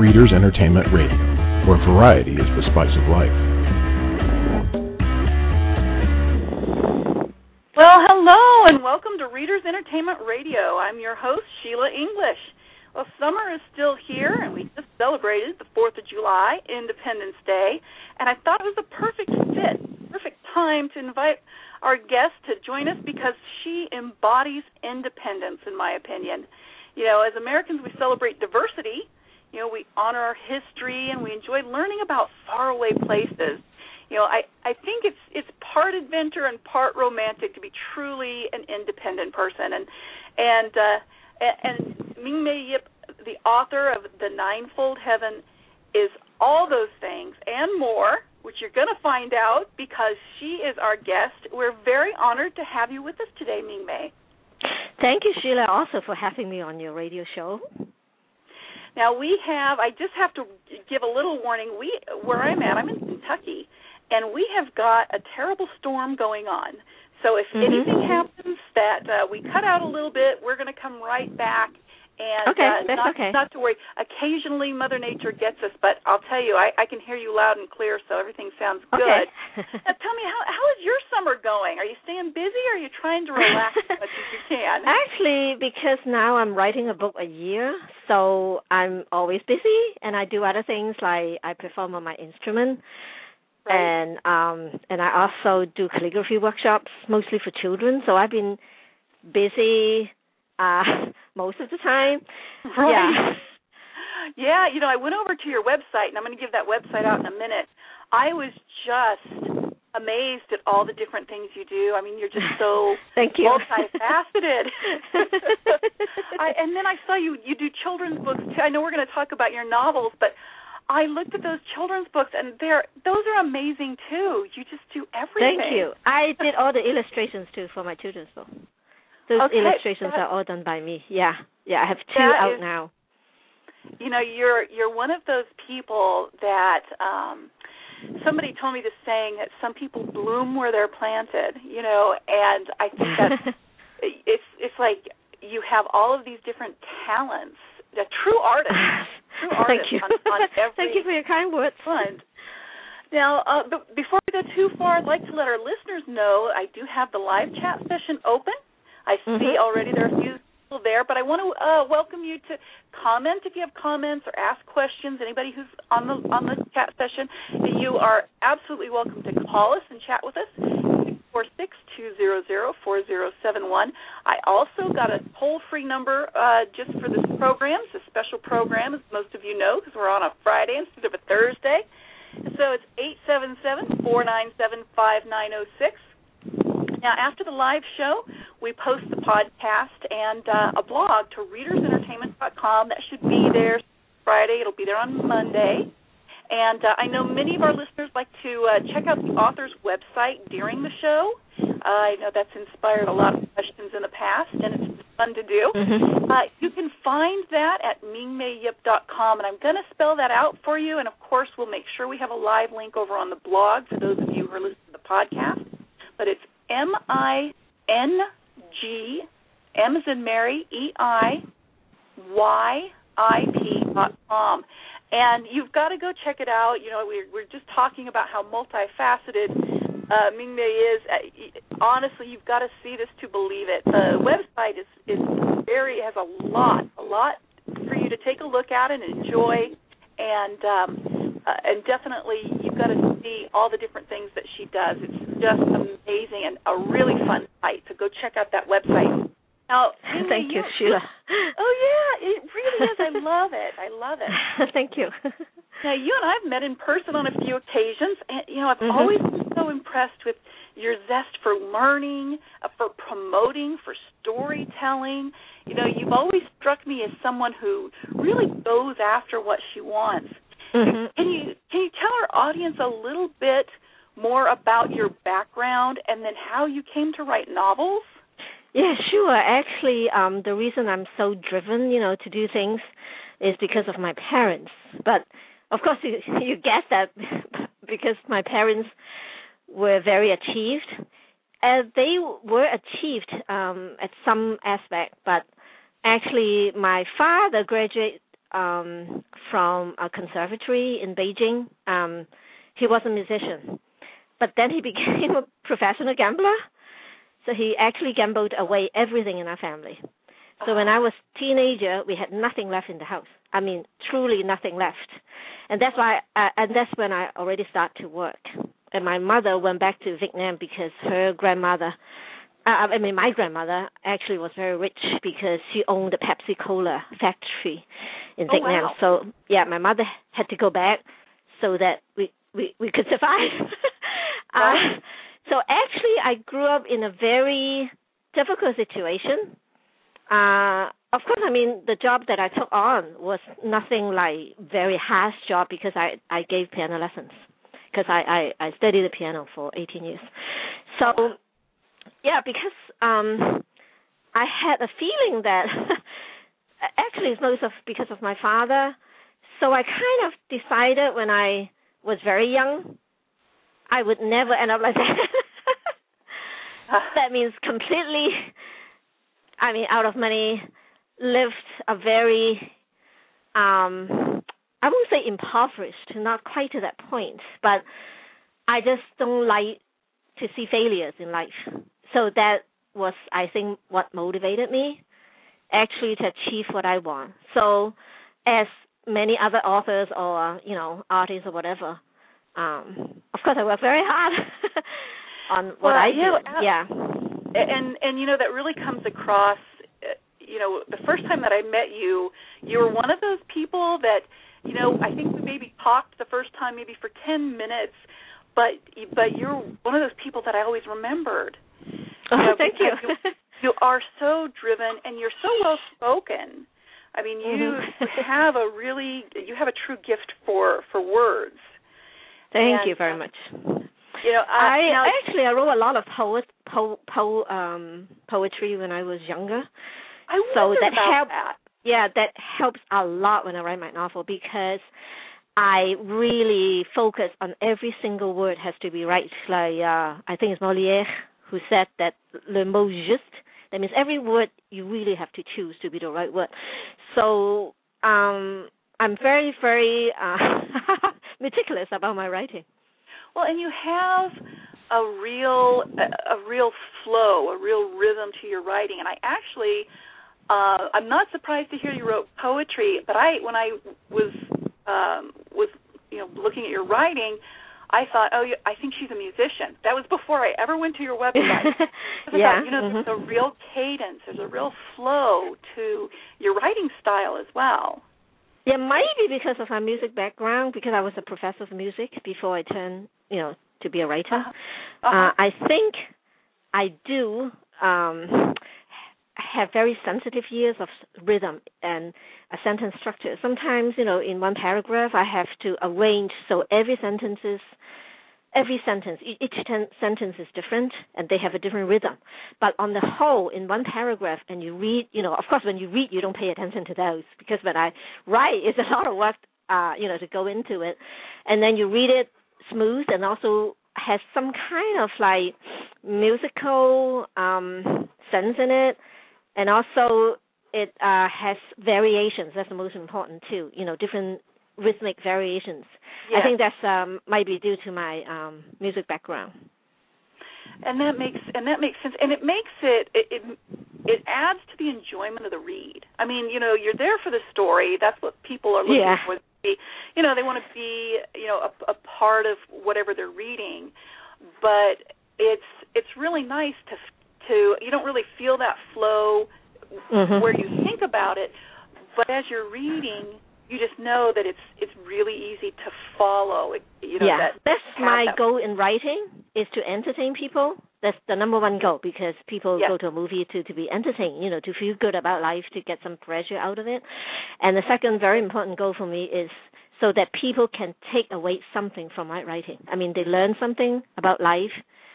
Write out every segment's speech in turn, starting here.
Readers Entertainment Radio, where variety is the spice of life. Well, hello, and welcome to Readers Entertainment Radio. I'm your host, Sheila English. Well, summer is still here, and we just celebrated the 4th of July, Independence Day, and I thought it was a perfect time to invite our guest to join us because she embodies independence, in my opinion. You know, as Americans, we celebrate diversity. You know, we honor our history, and we enjoy learning about faraway places. You know, I think it's part adventure and part romantic to be truly an independent person. And Ming-Mei Yip, the author of The Ninefold Heaven, is all those things and more, which you're going to find out because she is our guest. We're very honored to have you with us today, Ming-Mei. Thank you, Sheila, also for having me on your radio show. Now, I just have to give a little warning. Where I'm at, I'm in Kentucky, and we have got a terrible storm going on. So if anything happens that we cut out a little bit, we're going to come right back. And not to worry. Occasionally, Mother Nature gets us, but I'll tell you, I can hear you loud and clear, so everything sounds good. Now, tell me, how is your summer going? Are you staying busy, or are you trying to relax as much as you can? Actually, because now I'm writing a book a year, so I'm always busy, and I do other things like I perform on my instrument, and I also do calligraphy workshops, mostly for children. So I've been busy most of the time. Right. Yeah, you know, I went over to your website, and I'm going to give that website out in a minute. I was just amazed at all the different things you do. I mean, you're just so multifaceted. And then I saw you do children's books, too. I know we're going to talk about your novels, but I looked at those children's books, and those are amazing, too. You just do everything. Thank you. I did all the illustrations, too, for my children's book. Those illustrations are all done by me. Yeah, I have 2 out now. You know, you're one of those people that somebody told me this saying that some people bloom where they're planted. You know, and I think that it's like you have all of these different talents. A true artist. Thank you. On every Thank you for your kind words. Front. Now, before we go too far, I'd like to let our listeners know I do have the live chat session open. I see already there are a few people there, but I want to welcome you to comment if you have comments or ask questions. Anybody who's on the chat session, you are absolutely welcome to call us and chat with us. 646-200-4071. I also got a toll-free number just for this program. It's a special program, as most of you know, because we're on a Friday instead of a Thursday. So it's 877-497-5906. Now, after the live show, we post the podcast and a blog to readersentertainment.com. That should be there Friday. It'll be there on Monday. And I know many of our listeners like to check out the author's website during the show. I know that's inspired a lot of questions in the past, and it's fun to do. You can find that at mingmeiyip.com, and I'm going to spell that out for you. And, of course, we'll make sure we have a live link over on the blog for those of you who are listening to the podcast. But it's MING, M as in Mary, EIYIP.com. And you've got to go check it out. You know, we're just talking about how multifaceted Ming-Mei is. Honestly, you've got to see this to believe it. The website has a lot for you to take a look at and enjoy. And definitely you've got to see all the different things that she does. It's just amazing and a really fun site. So go check out that website. Now, thank you, Sheila. Oh, yeah, it really is. I love it. Thank you. Now, you and I have met in person on a few occasions, and, you know, I've always been so impressed with your zest for learning, for promoting, for storytelling. You know, you've always struck me as someone who really goes after what she wants. Can you tell our audience a little bit more about your background and then how you came to write novels? Yeah, sure. Actually, the reason I'm so driven, you know, to do things is because of my parents. But, of course, you get that because my parents were very achieved. They were achieved at some aspect, but actually my father graduated from a conservatory in Beijing. He was a musician, but then he became a professional gambler. So he actually gambled away everything in our family. So when I was a teenager, we had nothing left in the house. I mean, truly nothing left. And that's why, and that's when I already started to work. And my mother went back to Vietnam because her grandmother, my grandmother actually was very rich because she owned a Pepsi Cola factory in Vietnam. Wow. So yeah, my mother had to go back so that we could survive. So actually, I grew up in a very difficult situation. Of course, I mean, the job that I took on was nothing like very harsh job because I gave piano lessons because I studied the piano for 18 years. So, yeah, because I had a feeling that actually it's because of my father. So I kind of decided when I was very young, I would never end up like that. That means completely, out of money, lived a very, I won't say impoverished, not quite to that point, but I just don't like to see failures in life. So that was, I think, what motivated me actually to achieve what I want. So as many other authors or, artists or whatever, of course I work very hard on what I do. Yeah. And that really comes across, the first time that I met you, you were one of those people that, I think we maybe talked the first time maybe for 10 minutes, but you're one of those people that I always remembered. Thank you. You are so driven and you're so well spoken. I mean, you have a true gift for words. Thank you very much. I wrote a lot of poetry when I was younger. I wondered about that. Yeah, that helps a lot when I write my novel because I really focus on every single word has to be right. Like I think it's Molière who said that le mot juste. That means every word you really have to choose to be the right word. So I'm very, very meticulous about my writing. Well, and you have a real flow, a real rhythm to your writing. And I actually, I'm not surprised to hear you wrote poetry. But when I was looking at your writing, I thought, I think she's a musician. That was before I ever went to your website. Yeah. There's a real cadence, there's a real flow to your writing style as well. Yeah, maybe because of my music background, because I was a professor of music before I turned, to be a writer. I think I do have very sensitive ears of rhythm and a sentence structure. Sometimes, in one paragraph, I have to arrange so every sentence, each sentence is different, and they have a different rhythm. But on the whole, in one paragraph, and you read, of course, when you read, you don't pay attention to those, because when I write, it's a lot of work, to go into it. And then you read it smooth and also has some kind of, like, musical sense in it. And also it has variations. That's the most important, too, different rhythmic variations. Yes. I think that's might be due to my music background. And that makes sense. And it makes it adds to the enjoyment of the read. I mean, you're there for the story. That's what people are looking for. They want to be, a part of whatever they're reading. But it's really nice to you don't really feel that flow where you think about it, but as you're reading, you just know that it's really easy to follow. That's my goal in writing, is to entertain people. That's the number one goal, because people go to a movie to be entertained, to feel good about life, to get some pleasure out of it. And the second very important goal for me is so that people can take away something from my writing. I mean, they learn something about life,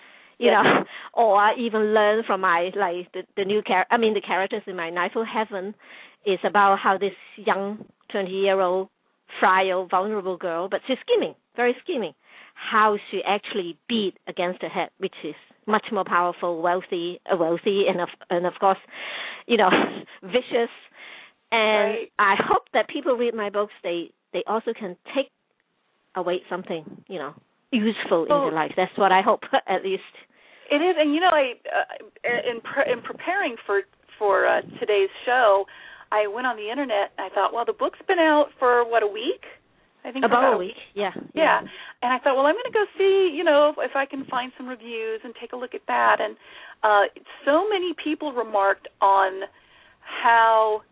or even learn from my, the new the characters in my Nightfall Heaven is about how this young 20-year-old, frail, vulnerable girl, but she's scheming, very scheming, how she actually beat against her head, which is much more powerful, wealthy, and of course, vicious, And I hope that people read my books, they also can take away something, useful in their life. That's what I hope, at least. It is, and in preparing for today's show, I went on the internet and I thought, well, the book's been out for a week? I think about a week. Yeah. And I thought, well, I'm going to go see, if I can find some reviews and take a look at that. And so many people remarked on how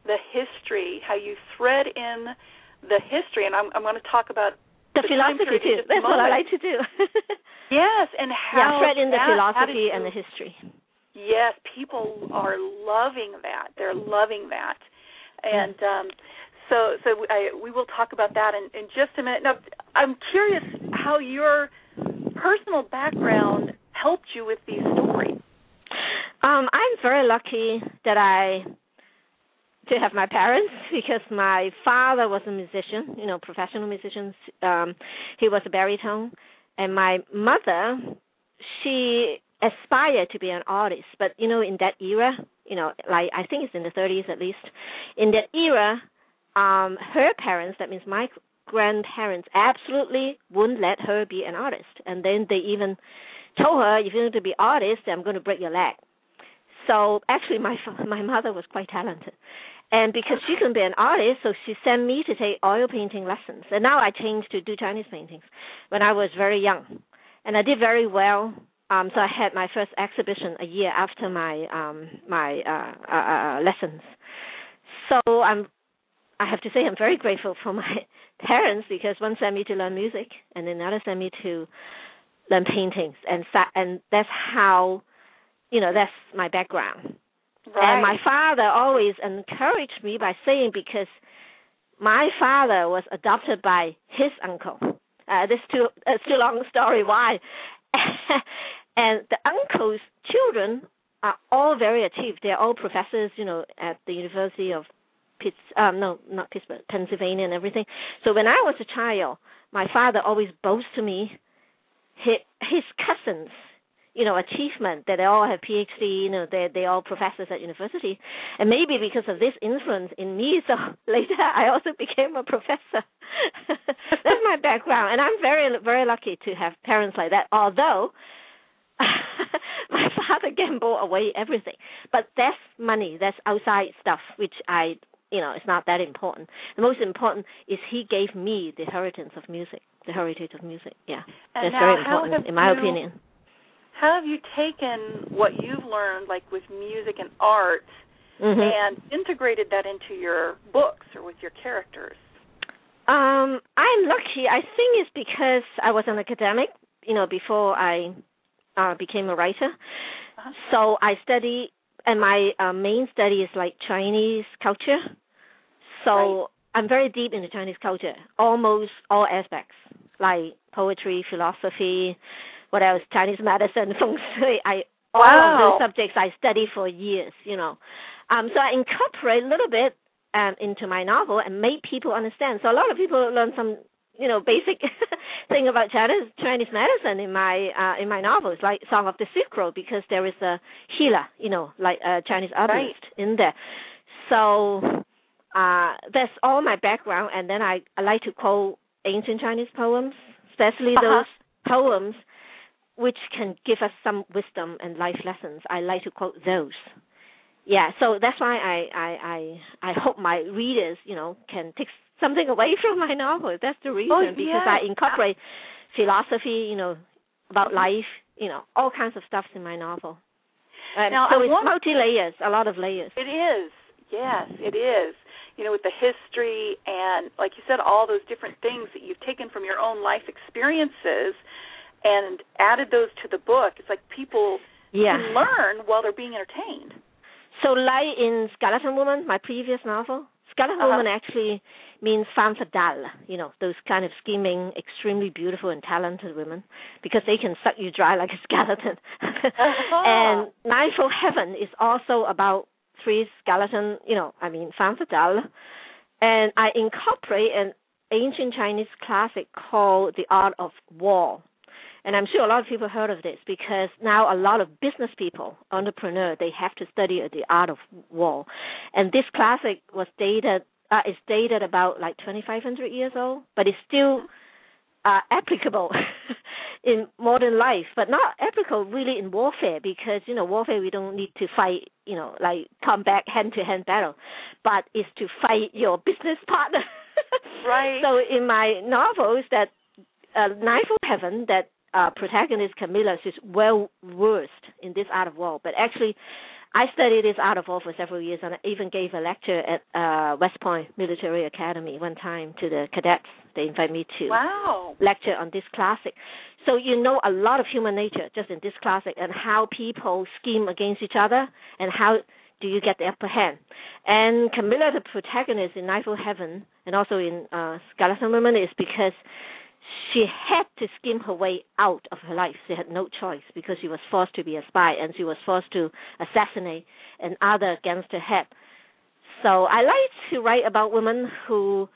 you thread in the history, and I'm going to talk about the philosophy too. That's what I like to do. Yes, and how thread in the philosophy and the history. Yes, people are loving that. They're loving that, and so we will talk about that in just a minute. Now, I'm curious how your personal background helped you with these stories. I'm very lucky that to have my parents, because my father was a musician, professional musician. He was a baritone, and my mother, she aspired to be an artist, but in that era, like I think it's in the 30s at least, in that era, her parents, that means my grandparents, absolutely wouldn't let her be an artist, and then they even told her, if you want to be an artist, I'm going to break your leg. So actually, my mother was quite talented, and because she couldn't be an artist, so she sent me to take oil painting lessons, and now I changed to do Chinese paintings when I was very young, and I did very well. So I had my first exhibition a year after my lessons. So I have to say I'm very grateful for my parents, because one sent me to learn music and another sent me to learn paintings, and that's how, that's my background. Right. And my father always encouraged me by saying, because my father was adopted by his uncle. This is too long a story why. And the uncle's children are all very achieved. They're all professors, at the University of Pennsylvania and everything. So when I was a child, my father always boasted to me his cousins, achievement, that they all have PhD, they're all professors at university. And maybe because of this influence in me, so later I also became a professor. That's my background. And I'm very, very lucky to have parents like that, although my father gambled away everything. But that's money, that's outside stuff, which it's not that important. The most important is he gave me the heritage of music. Yeah. And that's very important, in my opinion. How have you taken what you've learned, like with music and art, and integrated that into your books or with your characters? I'm lucky. I think it's because I was an academic, before I became a writer. So I study, and my main study is like Chinese culture. So I'm very deep into Chinese culture, almost all aspects, like poetry, philosophy, what else, Chinese medicine, feng shui. All of those subjects I study for years, So I incorporate a little bit into my novel and make people understand. So a lot of people learn some, basic thing about Chinese medicine in my novels, like Song of the Silk Road, because there is a healer, like a Chinese herbalist in there. So that's all my background. And then I like to quote ancient Chinese poems, especially those poems which can give us some wisdom and life lessons. I like to quote those. Yeah, so that's why I hope my readers, can take something away from my novel. That's the reason, because I incorporate philosophy, about life, all kinds of stuff in my novel. Now, so it's multi-layers, a lot of layers. It is. Yes, it is. With the history and, like you said, all those different things that you've taken from your own life experiences and added those to the book. It's like people can learn while they're being entertained. So like in Skeleton Woman, my previous novel, Skeleton Woman actually means femme fatale, those kind of scheming, extremely beautiful and talented women, because they can suck you dry like a skeleton. And Nightfall Heaven is also about three skeleton, femme fatale. And I incorporate an ancient Chinese classic called The Art of War. And I'm sure a lot of people heard of this because now a lot of business people, entrepreneurs, they have to study the art of war. And this classic was dated, is dated about like 2,500 years old, but it's still applicable in modern life, but not applicable really in warfare because, warfare we don't need to fight, like combat hand-to-hand battle, but it's to fight your business partner. Right. So in my novels, that Knife of Heaven, that protagonist Camilla, she's well versed in this art of war. But actually, I studied this art of war for several years, and I even gave a lecture at West Point Military Academy one time to the cadets. They invited me to lecture on this classic. So you know a lot of human nature just in this classic, and how people scheme against each other, and how do you get the upper hand. And Camilla, the protagonist in Knife of Heaven, and also in Skeleton Woman, is because she had to scheme her way out of her life. She had no choice because she was forced to be a spy, and she was forced to assassinate another against her head. So I like to write about women who,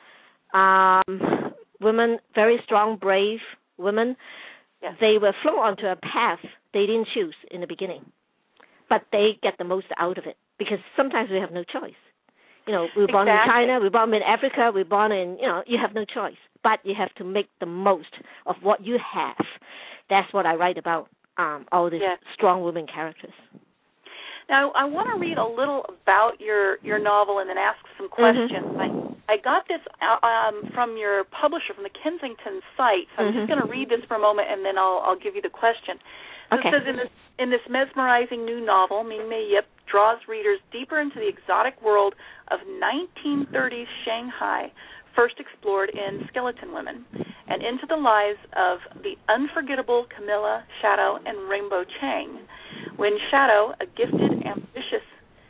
very strong, brave women. Yes. They were thrown onto a path they didn't choose in the beginning, but they get the most out of it because sometimes we have no choice. We were born in China, we were born in Africa, we were born in, you have no choice. But you have to make the most of what you have. That's what I write about, all these strong women characters. Now, I want to read a little about your novel and then ask some questions. Mm-hmm. I got this from your publisher, from the Kensington site, so I'm just going to read this for a moment, and then I'll give you the question. So it says, in this mesmerizing new novel, Ming-Mei Yip draws readers deeper into the exotic world of 1930s Shanghai, first explored in Skeleton Women, and into the lives of the unforgettable Camilla, Shadow, and Rainbow Chang. When Shadow, a gifted, ambitious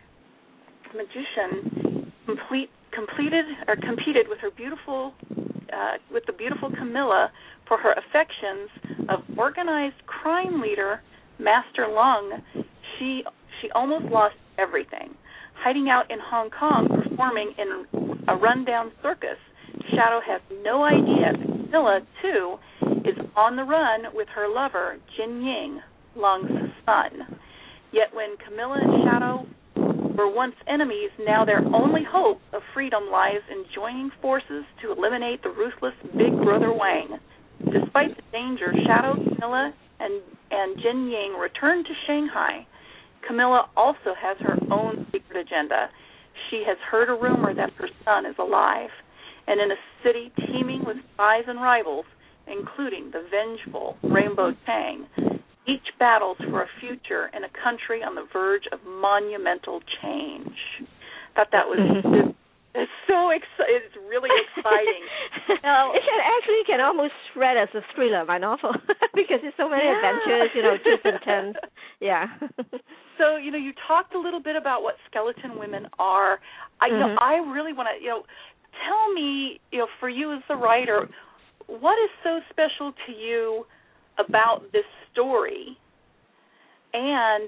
magician, competed with the beautiful Camilla for her affections of organized crime leader Master Lung, she almost lost everything. Hiding out in Hong Kong, performing in a rundown circus, Shadow has no idea that Camilla, too, is on the run with her lover, Jin Ying, Lung's son. Yet when Camilla and Shadow were once enemies, now their only hope of freedom lies in joining forces to eliminate the ruthless Big Brother Wang. Despite the danger, Shadow, Camilla, and Jin Ying return to Shanghai. Camilla also has her own secret agenda. She has heard a rumor that her son is alive. And in a city teeming with spies and rivals, including the vengeful Rainbow Chang, each battles for a future in a country on the verge of monumental change. Thought that was it's it's really exciting. It can almost read as a thriller, my novel, because there's so many adventures, twists and turns. Yeah. So, you talked a little bit about what Skeleton Women are. I really want to, tell me, for you as the writer, what is so special to you about this story, and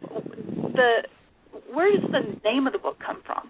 where does the name of the book come from?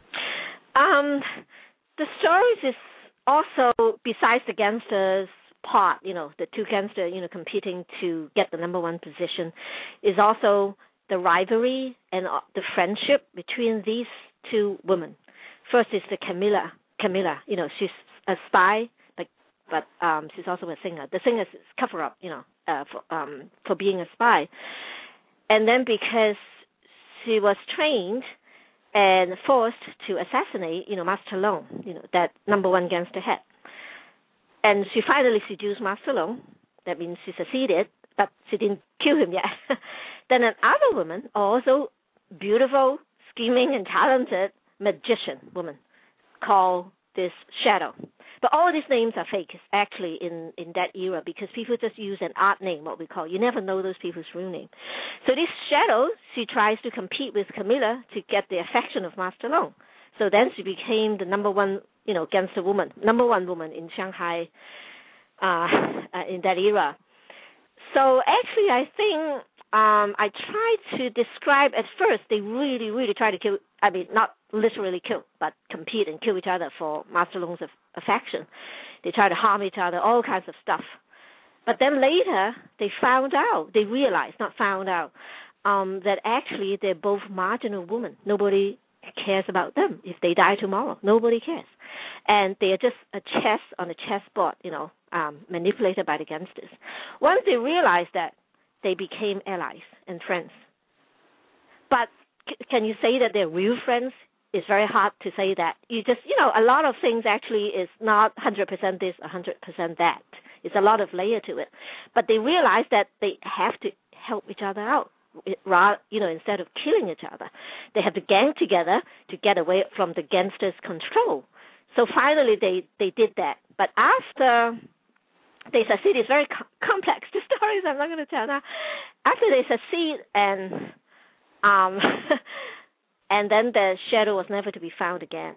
The stories is also, besides the gangsters part, the two gangsters, competing to get the number one position, is also the rivalry and the friendship between these two women. First is the Camilla, she's a spy, but she's also a singer. The singer is cover up, for being a spy. And then because she was trained and forced to assassinate, Master Long, that number one gangster head. And she finally seduced Master Long. That means she succeeded, but she didn't kill him yet. Then another woman, also beautiful, scheming, and talented magician woman, called this Shadow. But all these names are fake, actually, in that era, because people just use an art name, what we call. You never know those people's real name. So this Shadow, she tries to compete with Camilla to get the affection of Master Long. So then she became the number one, gangster woman, number one woman in Shanghai in that era. So actually, I think I tried to describe, at first, they really, really try to kill, not literally kill, but compete and kill each other for Master Long's affection. They try to harm each other, all kinds of stuff. But then later they realized, that actually they're both marginal women. Nobody cares about them. If they die tomorrow, nobody cares. And they are just a chess on a chessboard, manipulated by the gangsters. Once they realized that, they became allies and friends. But can you say that they're real friends? It's very hard to say that. You just, a lot of things actually is not 100% this, 100% that. It's a lot of layer to it. But they realize that they have to help each other out, instead of killing each other. They have to gang together to get away from the gangsters' control. So finally they did that. But after they succeed, it's very complex, the stories I'm not going to tell now. After they succeed and and then the shadow was never to be found again.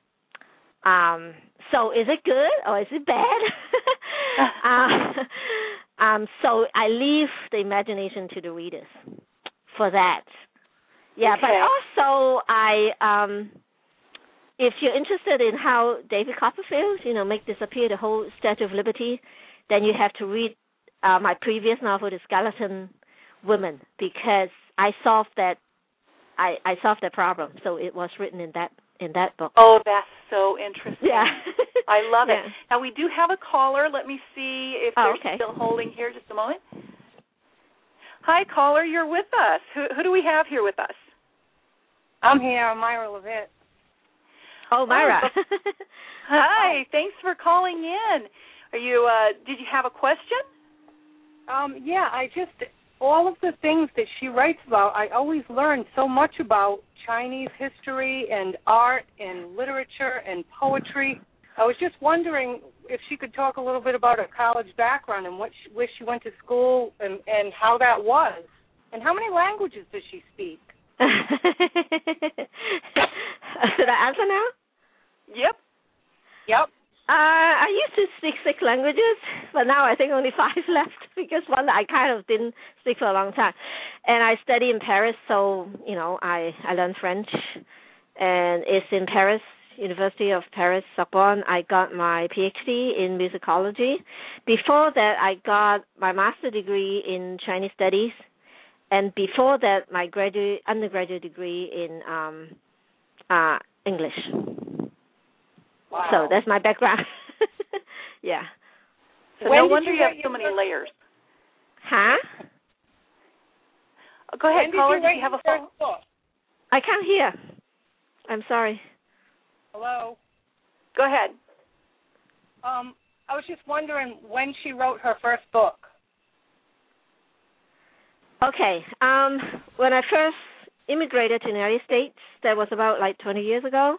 So is it good or is it bad? So I leave the imagination to the readers for that. Yeah, okay. But also if you're interested in how David Copperfield, make disappear the whole Statue of Liberty, then you have to read my previous novel, The Skeleton Women, because I solved that problem. So it was written in that book. Oh, that's so interesting. Yeah. I love it. Now, we do have a caller. Let me see if they're still holding here. Just a moment. Hi, caller. You're with us. Who do we have here with us? I'm here. I'm Myra Levitt. Oh, Myra. Hi. Thanks for calling in. Are you? Did you have a question? Yeah, all of the things that she writes about, I always learn so much about Chinese history and art and literature and poetry. I was just wondering if she could talk a little bit about her college background and where she went to school and how that was. And how many languages does she speak? Should I answer now? Yep. I used to speak 6 languages, but now I think only 5 left because one I kind of didn't speak for a long time. And I study in Paris, so, I learned French. And it's in Paris, University of Paris, Sorbonne. I got my PhD in musicology. Before that, I got my master's degree in Chinese studies. And before that, my undergraduate degree in English. Wow. So that's my background. Yeah. So no wonder you have so many layers. Huh? Go ahead, caller. Do you have a phone? I can't hear. I'm sorry. Hello? Go ahead. I was just wondering when she wrote her first book. Okay. When I first immigrated to the United States, that was about 20 years ago.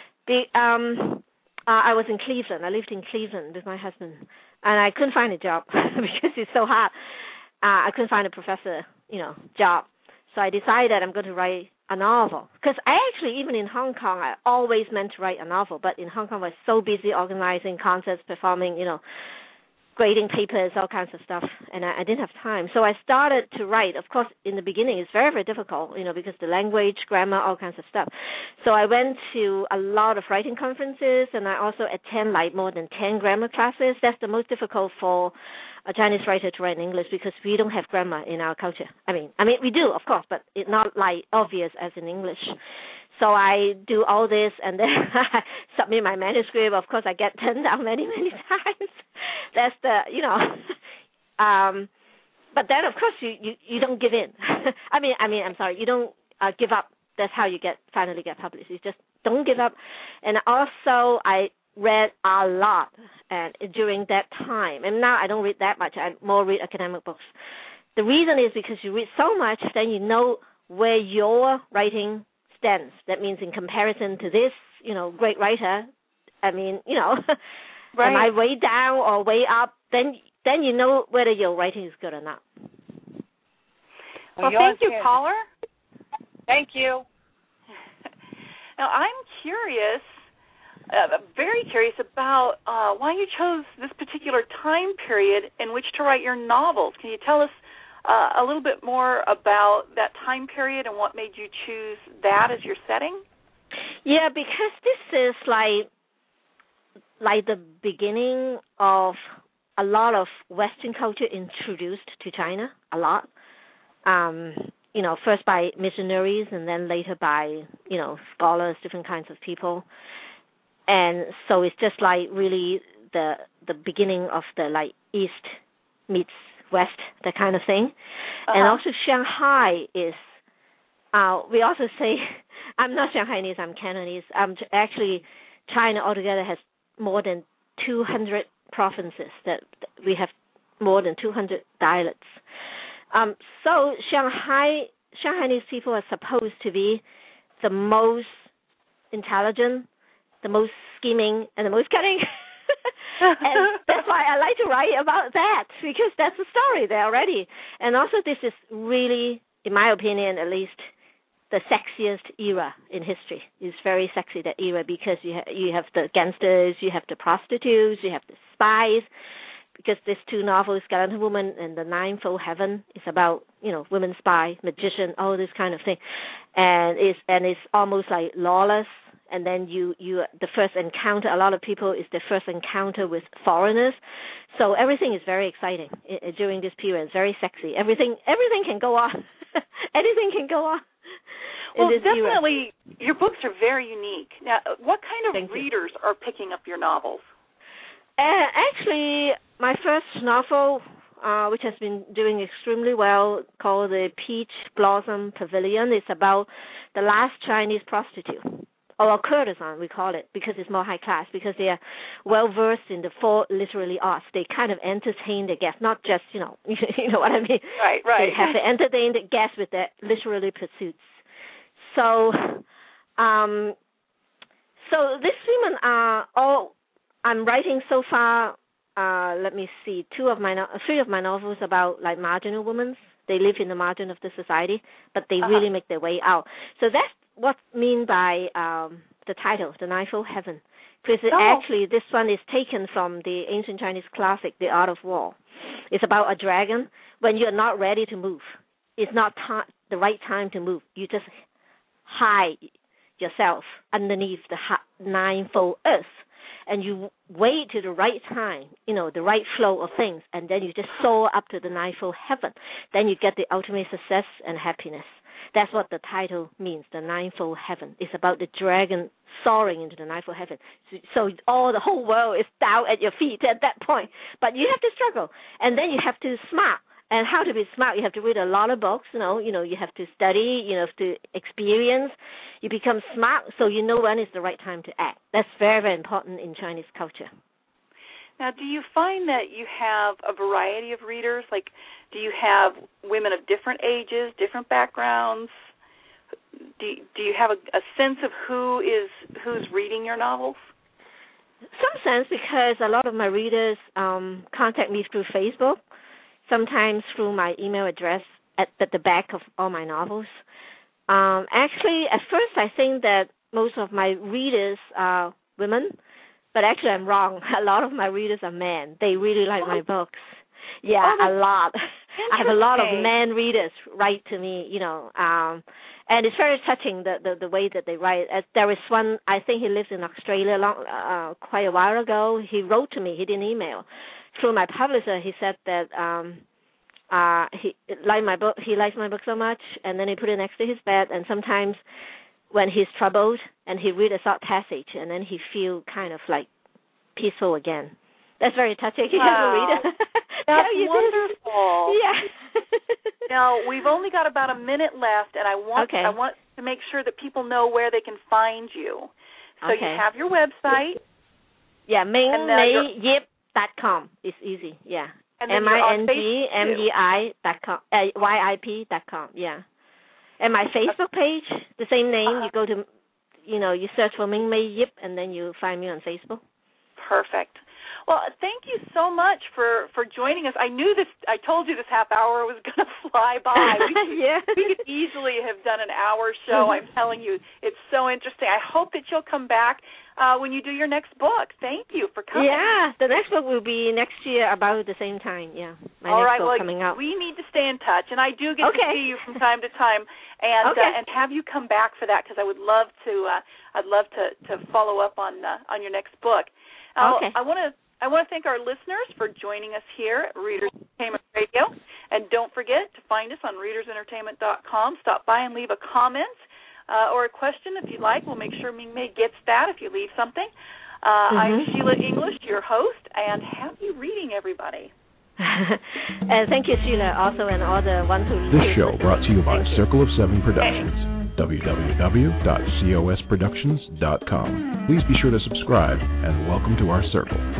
I was in Cleveland. I lived in Cleveland with my husband, and I couldn't find a job because it's so hard. I couldn't find a professor, job. So I decided I'm going to write a novel. Because I actually, even in Hong Kong, I always meant to write a novel, but in Hong Kong I was so busy organizing concerts, performing, grading papers, all kinds of stuff, and I didn't have time. So I started to write. Of course, in the beginning, it's very, very difficult, because the language, grammar, all kinds of stuff. So I went to a lot of writing conferences, and I also attend more than 10 grammar classes. That's the most difficult for a Chinese writer to write in English because we don't have grammar in our culture. I mean, we do, of course, but it's not obvious as in English. So I do all this, and then I submit my manuscript. Of course, I get turned down many, many times. That's but then, of course, you don't give in. I'm sorry, you don't give up. That's how you finally get published. You just don't give up. And also, I read a lot during that time. And now I don't read that much. I more read academic books. The reason is because you read so much, then you know where your writing stands. That means in comparison to this, great writer, right. Am I way down or way up? Then you know whether your writing is good or not. Well, thank you, caller. Thank you. Now, I'm curious, very curious about why you chose this particular time period in which to write your novels. Can you tell us a little bit more about that time period and what made you choose that as your setting? Yeah, because this is like the beginning of a lot of Western culture introduced to China, a lot. First by missionaries and then later by, scholars, different kinds of people. And so it's just like really the beginning of the like East meets West, that kind of thing. And also Shanghai is, we also say, I'm not Shanghainese, I'm Cantonese. Actually, China altogether has more than 200 provinces, that we have more than 200 dialects. So Shanghainese people are supposed to be the most intelligent, the most scheming, and the most cunning. And that's why I like to write about that, because that's the story there already. And also this is really, in my opinion at least, the sexiest era in history. It's very sexy, that era, because you have the gangsters, you have the prostitutes, you have the spies, because these two novels, Gallant Woman and The Ninefold Heaven, is about, women spy, magician, all this kind of thing. And it's almost like lawless. And then you the first encounter, a lot of people, is the first encounter with foreigners. So everything is very exciting during this period. It's very sexy. Everything can go on. Anything can go on. Well, definitely, your books are very unique. Now, what kind of readers are picking up your novels? Actually, my first novel, which has been doing extremely well, called The Peach Blossom Pavilion, is about the last Chinese prostitute, or courtesan, we call it, because it's more high class, because they are well-versed in the four literary arts. They kind of entertain the guests, not just, you know what I mean? Right. They have to entertain the guests with their literary pursuits. So, so these women are all, I'm writing so far, let me see, three of my novels about like marginal women. They live in the margin of the society, but they really make their way out. So that's what I mean by the title, The Ninefold Heaven. Because actually this one is taken from the ancient Chinese classic, The Art of War. It's about a dragon. When you're not ready to move, it's not the right time to move. You just hide yourself underneath the ninefold earth, and you wait to the right time, the right flow of things, and then you just soar up to the ninefold heaven. Then you get the ultimate success and happiness. That's what the title means, the ninefold heaven. It's about the dragon soaring into the ninefold heaven. So the whole world is down at your feet at that point. But you have to struggle, and then you have to smart. And how to be smart, you have to read a lot of books, you have to study, you have to experience. You become smart, so you know when is the right time to act. That's very, very important in Chinese culture. Now, do you find that you have a variety of readers? Like, do you have women of different ages, different backgrounds? Do you have a sense of who's reading your novels? Some sense, because a lot of my readers contact me through Facebook, sometimes through my email address at the back of all my novels. Actually, at first I think that most of my readers are women, but actually I'm wrong. A lot of my readers are men. They really like my books. Yeah, a lot. I have a lot of men readers write to me, and it's very touching the way that they write. There is one, I think he lives in Australia quite a while ago. He wrote to me. He didn't email. Through my publisher, he said that he liked my book. He likes my book so much, and then he put it next to his bed. And sometimes, when he's troubled, and he read a short passage, and then he feel kind of like peaceful again. That's very touching. Wow. That's you wonderful. Yeah. Now we've only got about a minute left, and I want to make sure that people know where they can find you. So you have your website. Yeah, MingMeiYip.com. It's easy. Yeah. And then MingMei.com. YIP.com. Yeah. And my Facebook page, the same name. You go to, you search for Ming Mei Yip, and then you find me on Facebook. Perfect. Well, thank you so much for joining us. I told you this half hour was going to fly by. We could easily have done an hour show. I'm telling you, it's so interesting. I hope that you'll come back when you do your next book. Thank you for coming. Yeah, the next book will be next year about the same time. Yeah, my next book coming out. We need to stay in touch, and I do get to see you from time to time, and have you come back for that, because I would love to. I'd love to follow up on your next book. I want to I want to thank our listeners for joining us here at Readers Entertainment Radio. And don't forget to find us on readersentertainment.com. Stop by and leave a comment or a question if you'd like. We'll make sure Ming-Mei gets that if you leave something. I'm Sheila English, your host, and happy reading, everybody. And thank you, Sheila, also, and all the ones who listen. This show brought to you by Circle of Seven Productions, www.cosproductions.com. Please be sure to subscribe, and welcome to our circle.